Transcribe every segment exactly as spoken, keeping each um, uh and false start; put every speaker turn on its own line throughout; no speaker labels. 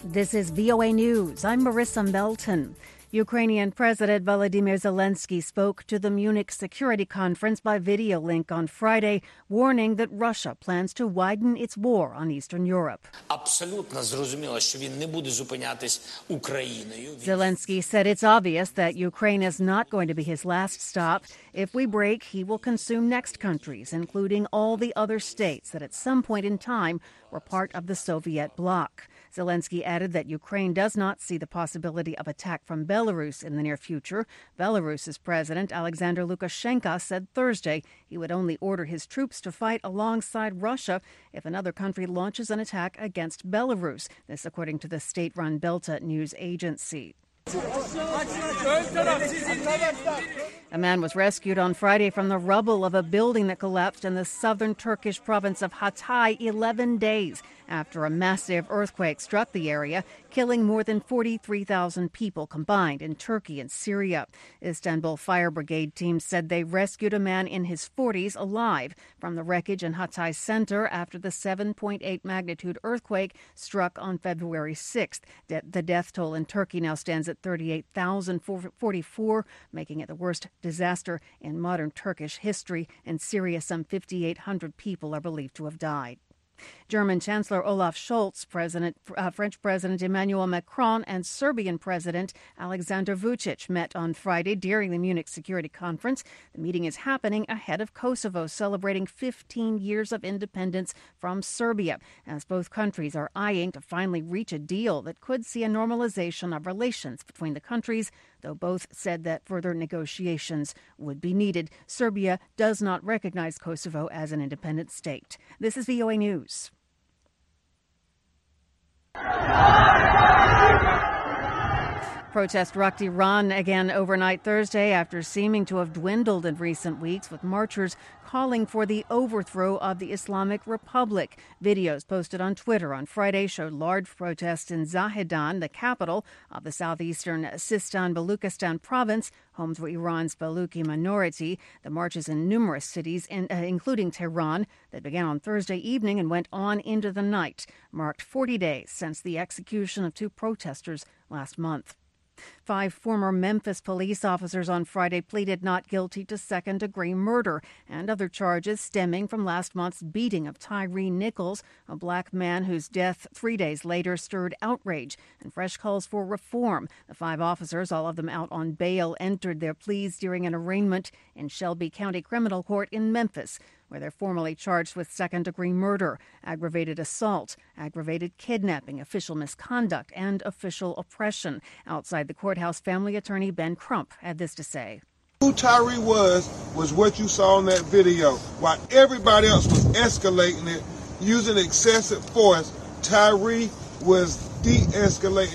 This is V O A News. I'm Marissa Melton. Ukrainian President Volodymyr Zelensky spoke to the Munich Security Conference by video link on Friday, warning that Russia plans to widen its war on Eastern Europe. Zelensky said it's obvious that Ukraine is not going to be his last stop. If we break, he will consume next countries, including all the other states that at some point in time were part of the Soviet bloc. Zelensky added that Ukraine does not see the possibility of attack from Belarus in the near future. Belarus's president, Alexander Lukashenko, said Thursday he would only order his troops to fight alongside Russia if another country launches an attack against Belarus. This according to the state-run Belta news agency. A man was rescued on Friday from the rubble of a building that collapsed in the southern Turkish province of Hatay eleven days after a massive earthquake struck the area, killing more than forty-three thousand people combined in Turkey and Syria. Istanbul Fire Brigade teams said they rescued a man in his forties alive from the wreckage in Hatay center after the seven point eight magnitude earthquake struck on February sixth. De- the death toll in Turkey now stands at thirty-eight thousand forty-four, making it the worst disaster in modern Turkish history. In Syria, some fifty-eight hundred people are believed to have died. German Chancellor Olaf Scholz, President, uh, French President Emmanuel Macron, and Serbian President Alexander Vučić met on Friday during the Munich Security Conference. The meeting is happening ahead of Kosovo celebrating fifteen years of independence from Serbia, as both countries are eyeing to finally reach a deal that could see a normalization of relations between the countries, though both said that further negotiations would be needed. Serbia does not recognize Kosovo as an independent state. This is V O A News. Protests rocked Iran again overnight Thursday after seeming to have dwindled in recent weeks, with marchers calling for the overthrow of the Islamic Republic. Videos posted on Twitter on Friday showed large protests in Zahedan, the capital of the southeastern Sistan-Baluchistan province, home to Iran's Baluchi minority. The marches in numerous cities, in, uh, including Tehran, that began on Thursday evening and went on into the night, marked forty days since the execution of two protesters last month. Five former Memphis police officers on Friday pleaded not guilty to second-degree murder and other charges stemming from last month's beating of Tyree Nichols, a black man whose death three days later stirred outrage and fresh calls for reform. The five officers, all of them out on bail, entered their pleas during an arraignment in Shelby County Criminal Court in Memphis, where they're formally charged with second-degree murder, aggravated assault, aggravated kidnapping, official misconduct, and official oppression. Outside the courthouse, family attorney Ben Crump had this to say.
Who Tyree was, was what you saw in that video. While everybody else was escalating it, using excessive force, Tyree was de-escalating.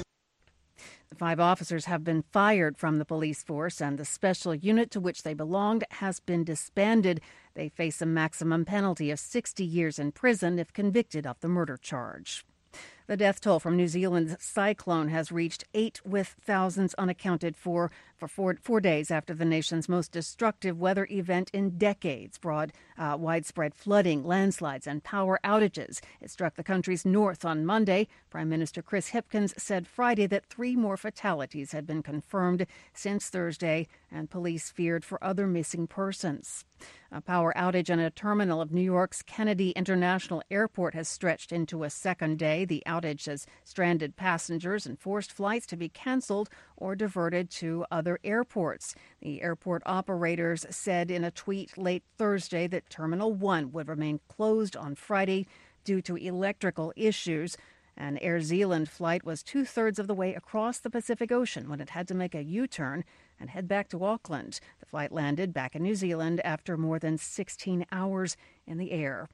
The five officers have been fired from the police force, and the special unit to which they belonged has been disbanded. They face a maximum penalty of sixty years in prison if convicted of the murder charge. The death toll from New Zealand's cyclone has reached eight, with thousands unaccounted for for four, four days after the nation's most destructive weather event in decades brought uh, widespread flooding, landslides, and power outages. It struck the country's north on Monday. Prime Minister Chris Hipkins said Friday that three more fatalities had been confirmed since Thursday, and police feared for other missing persons. A power outage in a terminal of New York's Kennedy International Airport has stretched into a second day. The outage has stranded passengers and forced flights to be canceled or diverted to other airports. The airport operators said in a tweet late Thursday that Terminal one would remain closed on Friday due to electrical issues. An Air Zealand flight was two-thirds of the way across the Pacific Ocean when it had to make a U-turn and head back to Auckland. The flight landed back in New Zealand after more than sixteen hours in the air.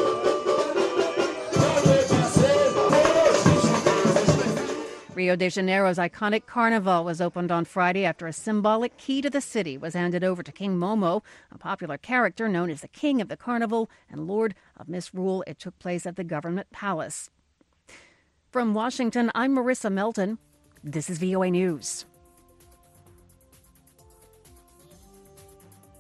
Rio de Janeiro's iconic carnival was opened on Friday after a symbolic key to the city was handed over to King Momo, a popular character known as the King of the Carnival and Lord of Misrule. It took place at the government palace. From Washington, I'm Marissa Melton. This is V O A News.